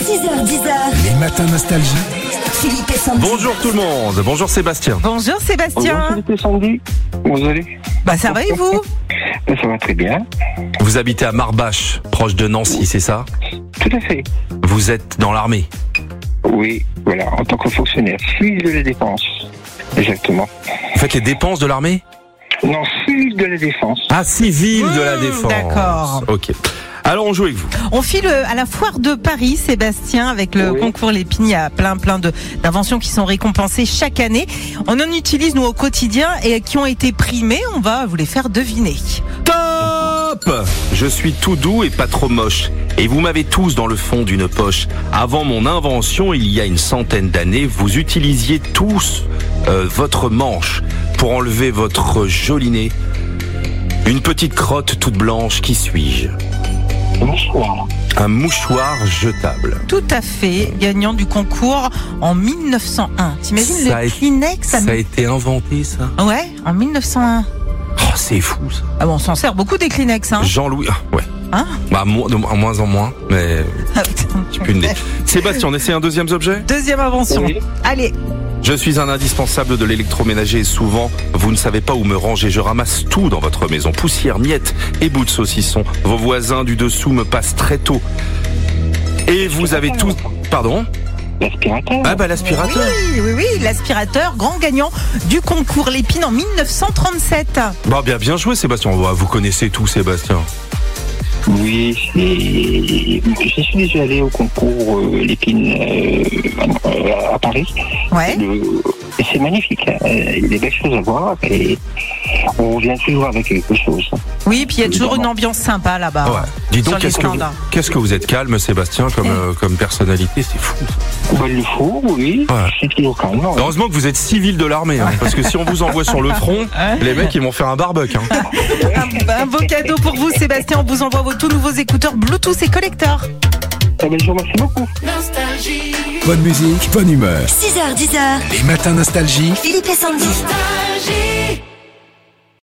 6h10. Les matins nostalgie. Philippe et Sandy. Bonjour tout le monde, bonjour Sébastien. Bonjour Sébastien. Bonjour Philippe et Sandy. Vous allez? Ça va et vous? Ça va très bien. Vous habitez à Marbache, proche de Nancy, c'est ça? Tout à fait. Vous êtes dans l'armée? Oui, voilà, en tant que fonctionnaire civil de la défense. Exactement. Vous faites les dépenses de l'armée? Non, civil de la défense. Ah, civil de la défense. D'accord. Ok. Alors on joue avec vous. On file à la foire de Paris, Sébastien, avec le concours Lépine. Il y a plein d'inventions qui sont récompensées chaque année. On en utilise nous au quotidien et qui ont été primées. On va vous les faire deviner. Top! Je suis tout doux et pas trop moche. Et vous m'avez tous dans le fond d'une poche. Avant mon invention, il y a une centaine d'années, vous utilisiez tous votre manche pour enlever votre joli nez. Une petite crotte toute blanche, qui suis-je? Bonsoir. Un mouchoir jetable. Tout à fait, gagnant du concours en 1901. T'imagines le Kleenex? Ça a été inventé, ça? Ouais, en 1901. Oh, c'est fou, ça. Ah bon, on s'en sert beaucoup des Kleenex, hein? Jean-Louis, ouais. Hein? De moins en moins, mais Ah, putain, tu plus me de nez. fais. Sébastien, on essaie un deuxième objet? Deuxième invention. Oui. Allez. Je suis un indispensable de l'électroménager et souvent, vous ne savez pas où me ranger. Je ramasse tout dans votre maison. Poussière, miettes et bouts de saucisson. Vos voisins du dessous me passent très tôt. Et vous avez tous... Pardon? L'aspirateur. Ah bah l'aspirateur. Oui, l'aspirateur, grand gagnant du concours Lépine en 1937. Bah bien joué Sébastien. Vous connaissez tout Sébastien. Oui, je suis déjà allé au concours Lépine à Paris. Ouais. Et c'est magnifique. Il y a des belles choses à voir et on revient toujours avec quelque chose. Oui, puis il y a toujours une ambiance sympa là-bas. Ouais. Dis donc, Sur les standards. qu'est-ce que vous êtes calme Sébastien comme personnalité, c'est fou. Ça. Il le faut, oui. Ouais. C'est toujours calme. Ouais. Heureusement que vous êtes civil de l'armée, hein, parce que si on vous envoie sur le front, les mecs ils vont faire un barbecue. Hein. Un beau cadeau pour vous, Sébastien. On vous envoie vos tout nouveaux écouteurs Bluetooth et collector. Je vous remercie beaucoup. Bonne musique, bonne humeur. 6h10. Les matins nostalgie. Philippe et Sandy. Nostalgie.